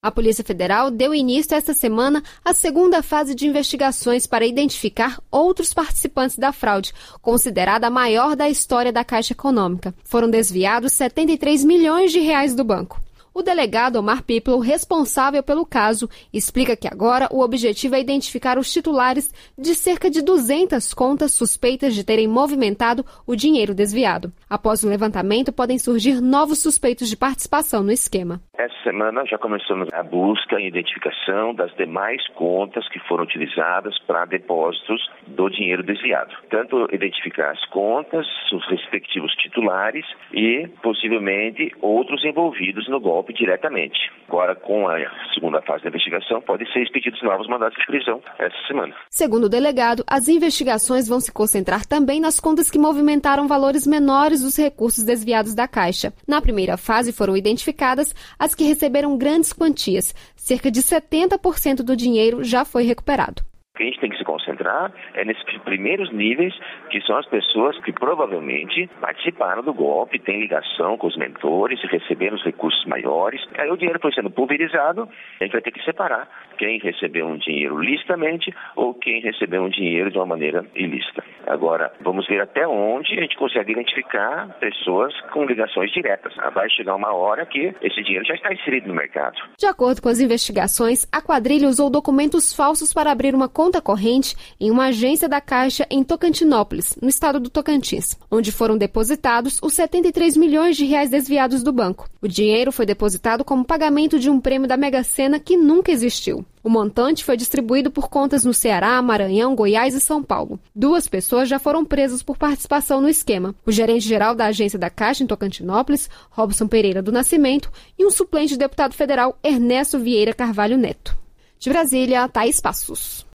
A Polícia Federal deu início esta semana à segunda fase de investigações para identificar outros participantes da fraude, considerada a maior da história da Caixa Econômica. Foram desviados 73 milhões de reais do banco. O delegado Omar Piplo, responsável pelo caso, explica que agora o objetivo é identificar os titulares de cerca de 200 contas suspeitas de terem movimentado o dinheiro desviado. Após o levantamento, podem surgir novos suspeitos de participação no esquema. Essa semana já começamos a busca e identificação das demais contas que foram utilizadas para depósitos do dinheiro desviado. Tanto identificar as contas, os respectivos titulares e, possivelmente, outros envolvidos no golpe diretamente. Agora, com a segunda fase da investigação, podem ser expedidos novos mandados de prisão essa semana. Segundo o delegado, as investigações vão se concentrar também nas contas que movimentaram valores menores dos recursos desviados da Caixa. Na primeira fase foram identificadas as que receberam grandes quantias. Cerca de 70% do dinheiro já foi recuperado. O que a gente tem que se concentrar é nesses primeiros níveis, que são as pessoas que provavelmente participaram do golpe, têm ligação com os mentores, receberam os recursos maiores. Aí o dinheiro foi sendo pulverizado, a gente vai ter que separar quem recebeu um dinheiro licitamente ou quem recebeu um dinheiro de uma maneira ilícita. Agora, vamos ver até onde a gente consegue identificar pessoas com ligações diretas. Vai chegar uma hora que esse dinheiro já está inserido no mercado. De acordo com as investigações, a quadrilha usou documentos falsos para abrir uma conta corrente em uma agência da Caixa em Tocantinópolis, no estado do Tocantins, onde foram depositados os 73 milhões de reais desviados do banco. O dinheiro foi depositado como pagamento de um prêmio da Mega Sena que nunca existiu. O montante foi distribuído por contas no Ceará, Maranhão, Goiás e São Paulo. 2 pessoas já foram presas por participação no esquema. O gerente-geral da agência da Caixa em Tocantinópolis, Robson Pereira do Nascimento, e um suplente deputado federal, Ernesto Vieira Carvalho Neto. De Brasília, Thaís Passos.